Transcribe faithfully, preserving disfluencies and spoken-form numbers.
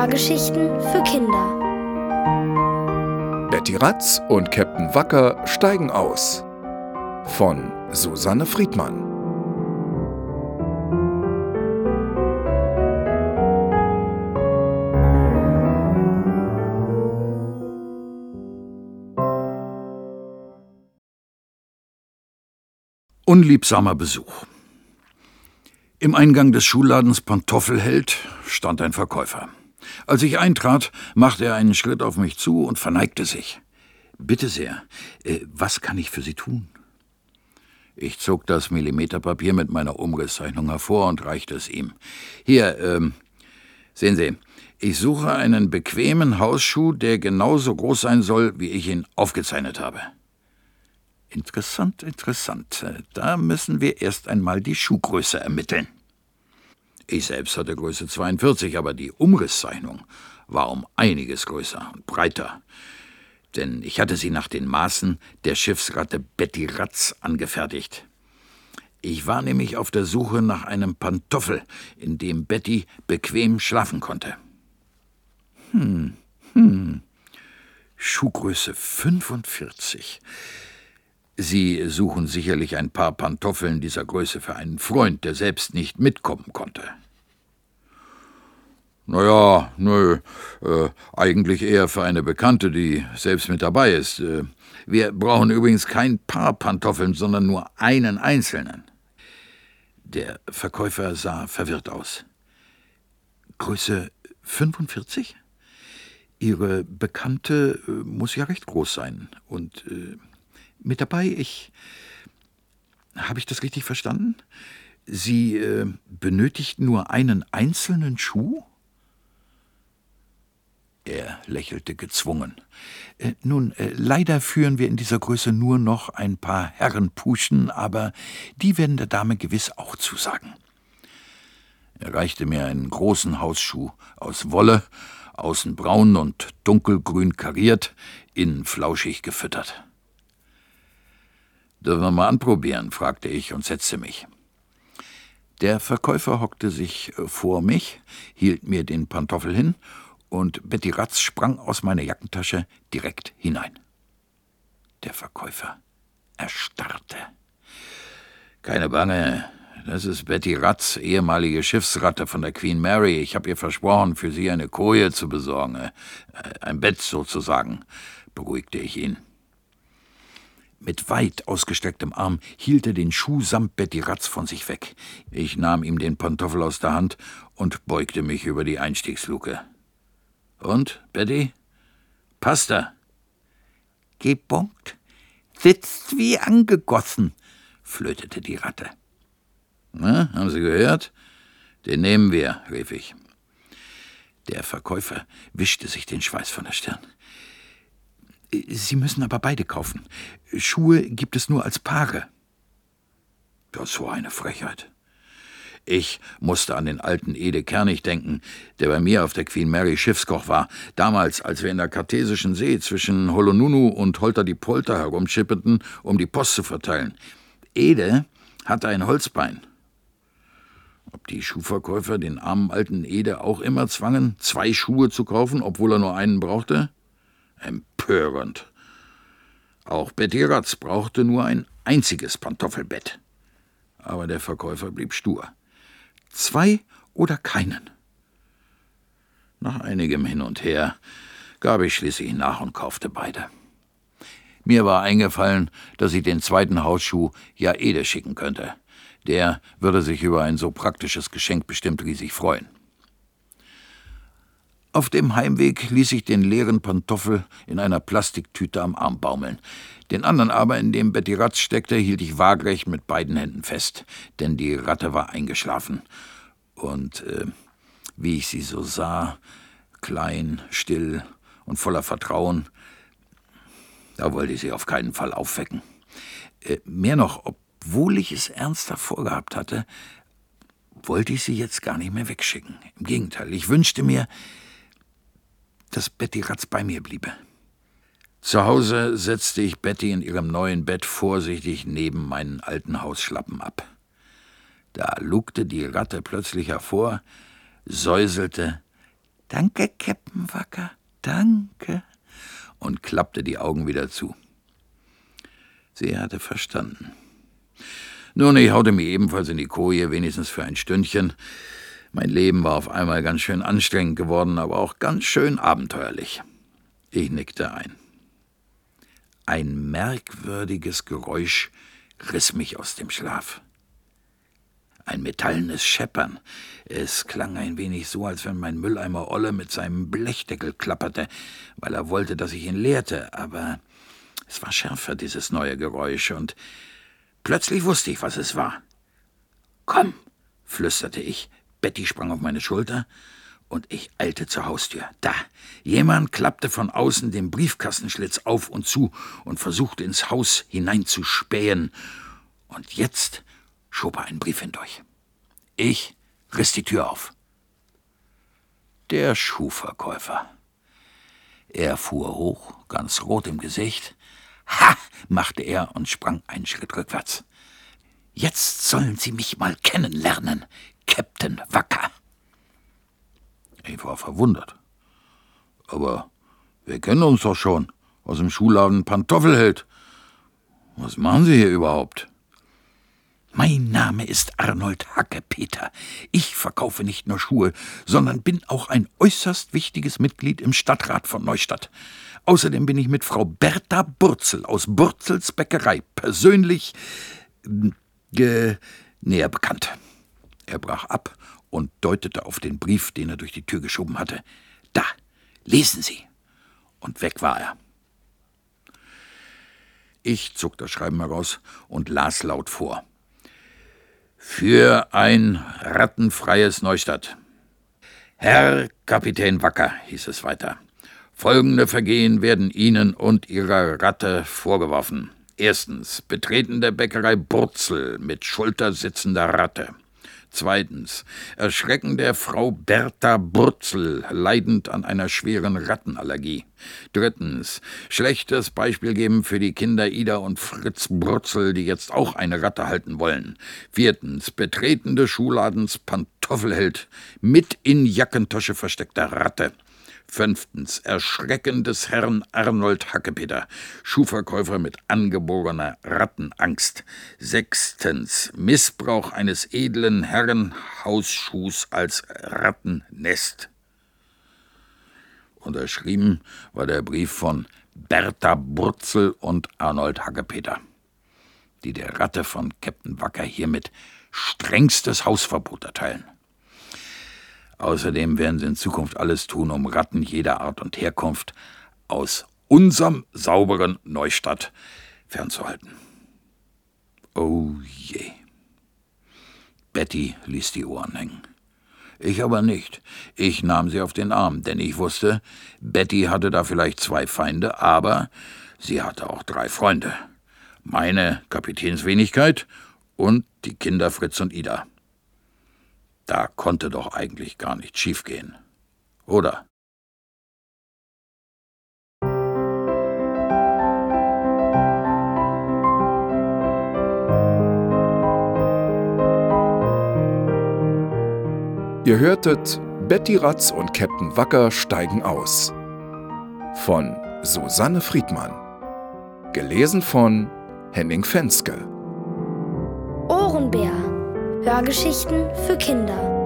Hörgeschichten für Kinder. Betty Ratz und Käpt'n Wacker steigen aus. Von Susanne Friedmann. Unliebsamer Besuch. Im Eingang des Schuhladens Pantoffelheld stand ein Verkäufer. Als ich eintrat, machte er einen Schritt auf mich zu und verneigte sich. »Bitte sehr, äh, was kann ich für Sie tun?« Ich zog das Millimeterpapier mit meiner Umrisszeichnung hervor und reichte es ihm. »Hier, ähm, sehen Sie, ich suche einen bequemen Hausschuh, der genauso groß sein soll, wie ich ihn aufgezeichnet habe.« Interessant, interessant. Da müssen wir erst einmal die Schuhgröße ermitteln. Ich selbst hatte Größe zweiundvierzig, aber die Umrisszeichnung war um einiges größer und breiter. Denn ich hatte sie nach den Maßen der Schiffsratte Betty Ratz angefertigt. Ich war nämlich auf der Suche nach einem Pantoffel, in dem Betty bequem schlafen konnte. Hm, hm. Schuhgröße fünfundvierzig. Sie suchen sicherlich ein paar Pantoffeln dieser Größe für einen Freund, der selbst nicht mitkommen konnte. Naja, nö, äh, eigentlich eher für eine Bekannte, die selbst mit dabei ist. Äh, wir brauchen übrigens kein Paar Pantoffeln, sondern nur einen einzelnen. Der Verkäufer sah verwirrt aus. Größe fünfundvierzig? Ihre Bekannte äh, muss ja recht groß sein und äh, mit dabei, ich... Habe ich das richtig verstanden? Sie äh, benötigt nur einen einzelnen Schuh? Er lächelte gezwungen. Äh, nun, äh, leider führen wir in dieser Größe nur noch ein paar Herrenpuschen, aber die werden der Dame gewiss auch zusagen. Er reichte mir einen großen Hausschuh aus Wolle, außen braun und dunkelgrün kariert, innen flauschig gefüttert. »Dürfen wir mal anprobieren?« fragte ich und setzte mich. Der Verkäufer hockte sich vor mich, hielt mir den Pantoffel hin und Betty Ratz sprang aus meiner Jackentasche direkt hinein. Der Verkäufer erstarrte. »Keine Bange, das ist Betty Ratz, ehemalige Schiffsratte von der Queen Mary. Ich habe ihr versprochen, für sie eine Koje zu besorgen, ein Bett sozusagen«, beruhigte ich ihn. Mit weit ausgestrecktem Arm hielt er den Schuh samt Betty Ratz von sich weg. Ich nahm ihm den Pantoffel aus der Hand und beugte mich über die Einstiegsluke. »Und, Betty? Passt er?« »Gebongt, sitzt wie angegossen«, flötete die Ratte. »Na, haben Sie gehört? Den nehmen wir«, rief ich. Der Verkäufer wischte sich den Schweiß von der Stirn. »Sie müssen aber beide kaufen. Schuhe gibt es nur als Paare.« Das war eine Frechheit. Ich musste an den alten Ede Kernig denken, der bei mir auf der Queen Mary Schiffskoch war. Damals, als wir in der Kartesischen See zwischen Honolulu und Holter-die-Polter herumschipperten, um die Post zu verteilen. Ede hatte ein Holzbein. Ob die Schuhverkäufer den armen alten Ede auch immer zwangen, zwei Schuhe zu kaufen, obwohl er nur einen brauchte? Empörend. Auch Betty Ratz brauchte nur ein einziges Pantoffelbett. Aber der Verkäufer blieb stur. Zwei oder keinen? Nach einigem Hin und Her gab ich schließlich nach und kaufte beide. Mir war eingefallen, dass ich den zweiten Hausschuh ja Ede schicken könnte. Der würde sich über ein so praktisches Geschenk bestimmt riesig freuen. Auf dem Heimweg ließ ich den leeren Pantoffel in einer Plastiktüte am Arm baumeln. Den anderen aber, in dem Betty Ratz steckte, hielt ich waagrecht mit beiden Händen fest, denn die Ratte war eingeschlafen. Und äh, wie ich sie so sah, klein, still und voller Vertrauen, da wollte ich sie auf keinen Fall aufwecken. Äh, mehr noch, obwohl ich es ernsthaft vorgehabt hatte, wollte ich sie jetzt gar nicht mehr wegschicken. Im Gegenteil, ich wünschte mir, dass Betty Ratz bei mir bliebe. Zu Hause setzte ich Betty in ihrem neuen Bett vorsichtig neben meinen alten Hausschlappen ab. Da lugte die Ratte plötzlich hervor, säuselte, »Danke, Käpt'n Wacker, danke«, und klappte die Augen wieder zu. Sie hatte verstanden. Nun, ich haute mich ebenfalls in die Koje, wenigstens für ein Stündchen. Mein Leben war auf einmal ganz schön anstrengend geworden, aber auch ganz schön abenteuerlich. Ich nickte ein. Ein merkwürdiges Geräusch riss mich aus dem Schlaf. Ein metallenes Scheppern. Es klang ein wenig so, als wenn mein Mülleimer Olle mit seinem Blechdeckel klapperte, weil er wollte, dass ich ihn leerte, aber es war schärfer, dieses neue Geräusch, und plötzlich wusste ich, was es war. »Komm«, flüsterte ich. Betty sprang auf meine Schulter, und ich eilte zur Haustür. Da, jemand klappte von außen den Briefkastenschlitz auf und zu und versuchte ins Haus hineinzuspähen. Und jetzt schob er einen Brief hindurch. Ich riss die Tür auf. Der Schuhverkäufer. Er fuhr hoch, ganz rot im Gesicht. »Ha«, machte er und sprang einen Schritt rückwärts. »Jetzt sollen Sie mich mal kennenlernen, Käpt'n Wacker.« Ich war verwundert. »Aber wir kennen uns doch schon aus dem Schuhladen Pantoffelheld. Was machen Sie hier überhaupt?« »Mein Name ist Arnold Hackepeter. Ich verkaufe nicht nur Schuhe, sondern bin auch ein äußerst wichtiges Mitglied im Stadtrat von Neustadt. Außerdem bin ich mit Frau Bertha Burzel aus Burzels Bäckerei persönlich äh, näher bekannt.« Er brach ab und deutete auf den Brief, den er durch die Tür geschoben hatte. »Da, lesen Sie!« Und weg war er. Ich zog das Schreiben heraus und las laut vor. »Für ein rattenfreies Neustadt. Herr Kapitän Wacker«, hieß es weiter, »folgende Vergehen werden Ihnen und Ihrer Ratte vorgeworfen. Erstens, Betreten der Bäckerei Burzel mit schultersitzender Ratte. Zweitens, Erschrecken der Frau Bertha Burzel, leidend an einer schweren Rattenallergie. Drittens, schlechtes Beispiel geben für die Kinder Ida und Fritz Burzel, die jetzt auch eine Ratte halten wollen. Viertens, Betreten des Schuhladens Pantoffelheld mit in Jackentasche versteckter Ratte. Fünftens, Erschrecken des Herrn Arnold Hackepeter, Schuhverkäufer mit angeborener Rattenangst. Sechstens, Missbrauch eines edlen Herrenhausschuhs als Rattennest. Unterschrieben war der Brief von Bertha Burzel und Arnold Hackepeter, die der Ratte von Käpt'n Wacker hiermit strengstes Hausverbot erteilen. Außerdem werden sie in Zukunft alles tun, um Ratten jeder Art und Herkunft aus unserem sauberen Neustadt fernzuhalten. Oh je. Betty ließ die Ohren hängen. Ich aber nicht. Ich nahm sie auf den Arm, denn ich wusste, Betty hatte da vielleicht zwei Feinde, aber sie hatte auch drei Freunde. Meine Kapitänswenigkeit und die Kinder Fritz und Ida. Da konnte doch eigentlich gar nichts schiefgehen, oder? Ihr hörtet Betty Ratz und Käpt'n Wacker steigen aus. Von Susanne Friedmann. Gelesen von Henning Fenske. Ohrenbär. Hörgeschichten für Kinder.